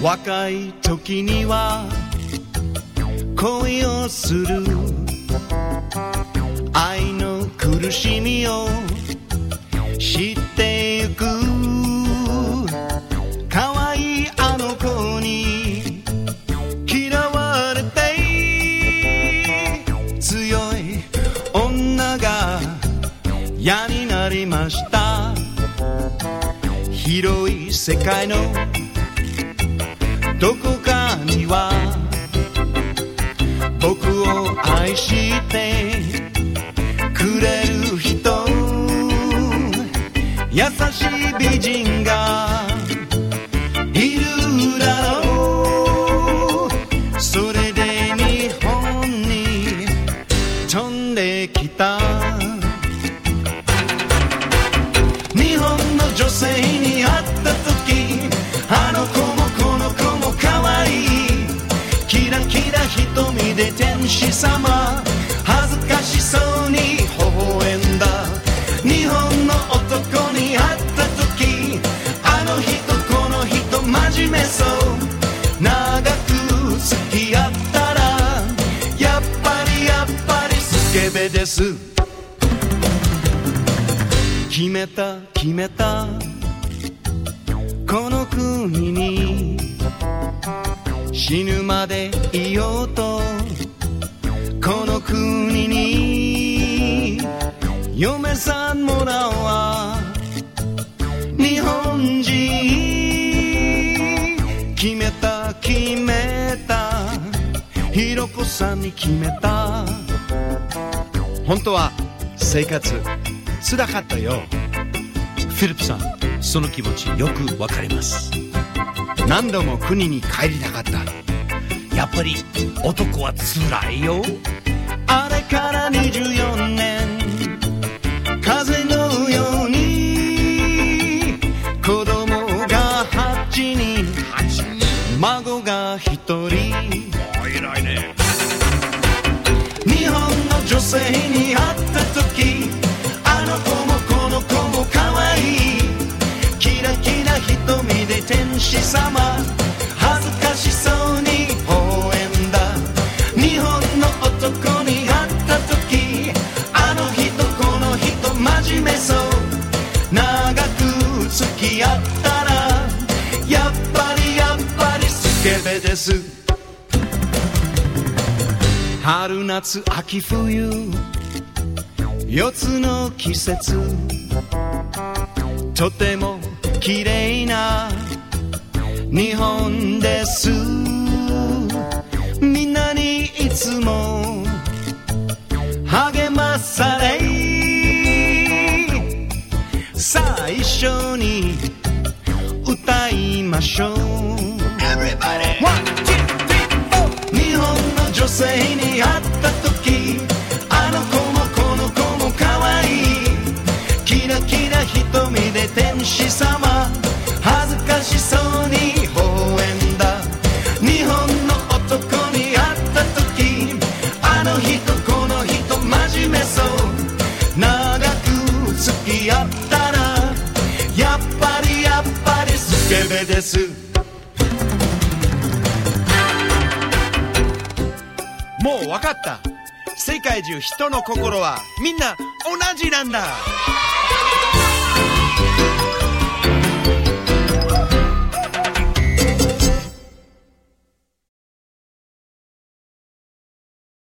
若い時には恋をする愛の苦しみを知ってゆく可愛いあの子に嫌われて強い女が嫌になりました。広い世界のどこかには僕を愛してくれる人、優しい美人がいるだろう。それで日本に飛んできた。日本の女性に会った時、あの子もこの子も可愛い。キラキラ瞳で天使様、恥ずかしそうに微笑んだ。日本の男に会った時、あの人この人真面目そう。長く付き合ったらやっぱりスケベです。決めたこの国に死ぬまでいようと、この国に嫁さんもらうわ。日本人決めたひろこさんに決めた。本当は生活つらかったよ。 フィリップさん、その気持ちよくわかります。 何度も国に帰りたかった。 やっぱり男はつらいよ。 あれから24年、風のように子供が8人、孫が1人。 偉いね。 日本の女性に会った時、あの子もこの子も可愛い。キラキラ瞳で天使様、恥ずかしそうに微笑んだ。日本の男に会った時、あの人この人真面目そう。長く付き合ったらやっぱりスケベです。春夏秋冬4つの季節、とても綺麗な日本です。みんなにいつも励まされ、さあ一緒に歌いましょう。 Everybody! 1, 2, 3, 4! 日本の女性に会った時、あの子もこの子も可愛い。キラキラ瞳で天使様、恥ずかしそうに微笑んだ。日本の男に会った時、あの人この人真面目そう。長く付き合ったらやっぱりスケベです。 もうわかった。世界中人の心はみんな同じなんだ。